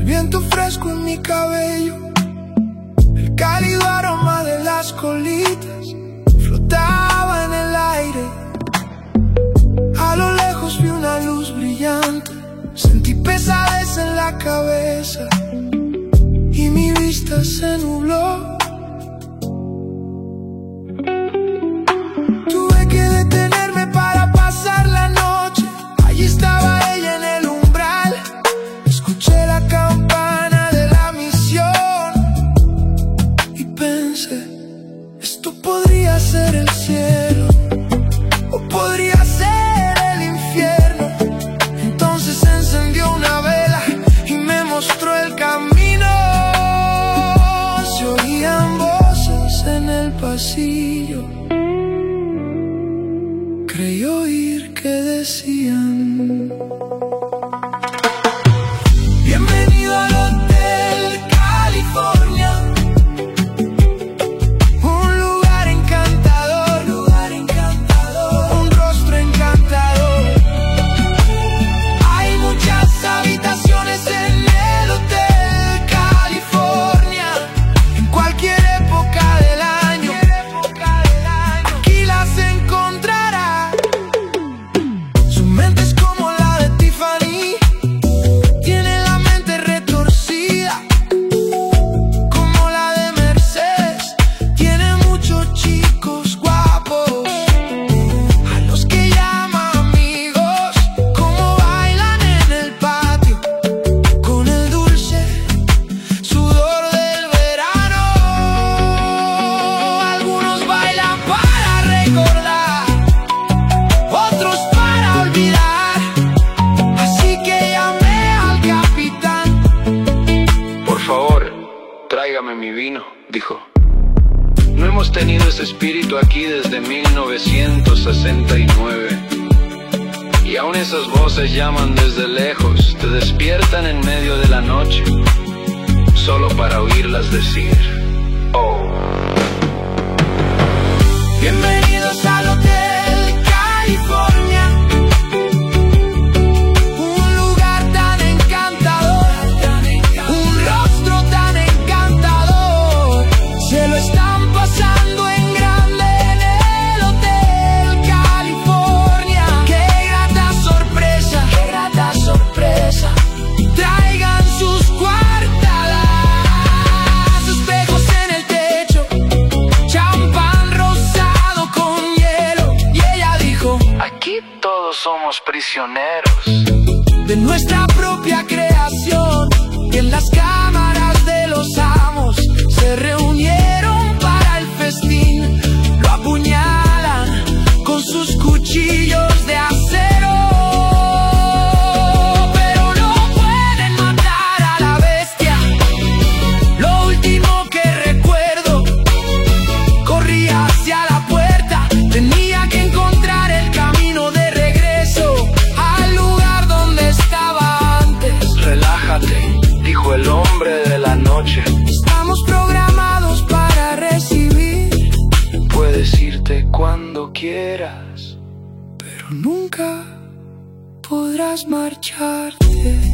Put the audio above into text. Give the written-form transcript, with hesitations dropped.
el viento fresco en mi cabello, el cálido aroma de las colitas flotaba en el aire. A lo lejos vi una luz brillante, sentí pesadez en la cabeza y mi vista se nubló. Tuve que detenerme para pasar la noche. Allí estaba ella en el umbral. Escuché la campana de la misión y pensé, esto podría ser el cielo o podría ser el infierno. Entonces encendió una vela y me mostró el camino. Se oían voces en el pasillo. Creí oír que decían: bienvenido al Hotel California, un lugar encantador, un rostro encantador. Hay muchas habitaciones en el Hotel California, en cualquier época del año, aquí las encontrarás. Su mente es como la de Tiffany, tiene la mente retorcida como la de Mercedes. Tiene muchos chicos guapos a los que llama amigos, como bailan en el patio con el dulce sudor del verano. Algunos bailan para recordar, otros para olvidar, así que llamé al capitán. Por favor, tráigame mi vino, dijo. No hemos tenido ese espíritu aquí desde 1969. Y aún esas voces llaman desde lejos, te despiertan en medio de la noche, solo para oírlas decir: oh. Bienvenidos al Hotel California, un lugar tan encantador, un rostro tan encantador. Se lo están pasando en grande en el Hotel California. Qué grata sorpresa, qué grata sorpresa. Traigan sus cuartadas, espejos en el techo, champán rosado con hielo. Y ella dijo: Aquí todos somos prisioneros. de nuestra propia creación. Y en las cámaras de los amos se reunieron para el festín. Lo apuñalan con sus cuchillos de acero, pero no pueden matar a la bestia. Lo último que recuerdo, corrí hacia la puerta. Tenía que encontrar el camino de regreso al lugar donde estaba antes. Relájate, dijo el hombre de la noche. Estamos programados para recibir, Puedes irte cuando quieras. pero nunca podrás marcharte.